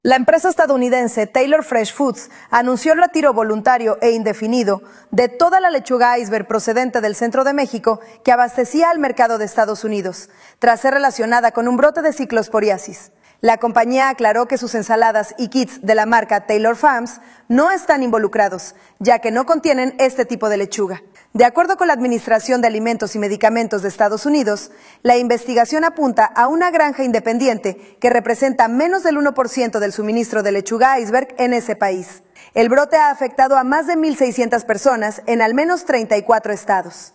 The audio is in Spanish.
La empresa estadounidense Taylor Fresh Foods anunció el retiro voluntario e indefinido de toda la lechuga iceberg procedente del centro de México que abastecía al mercado de Estados Unidos, tras ser relacionada con un brote de ciclosporiasis. La compañía aclaró que sus ensaladas y kits de la marca Taylor Farms no están involucrados, ya que no contienen este tipo de lechuga. De acuerdo con la Administración de Alimentos y Medicamentos de Estados Unidos, la investigación apunta a una granja independiente que representa menos del 1% del suministro de lechuga iceberg en ese país. El brote ha afectado a más de 1,600 personas en al menos 34 estados.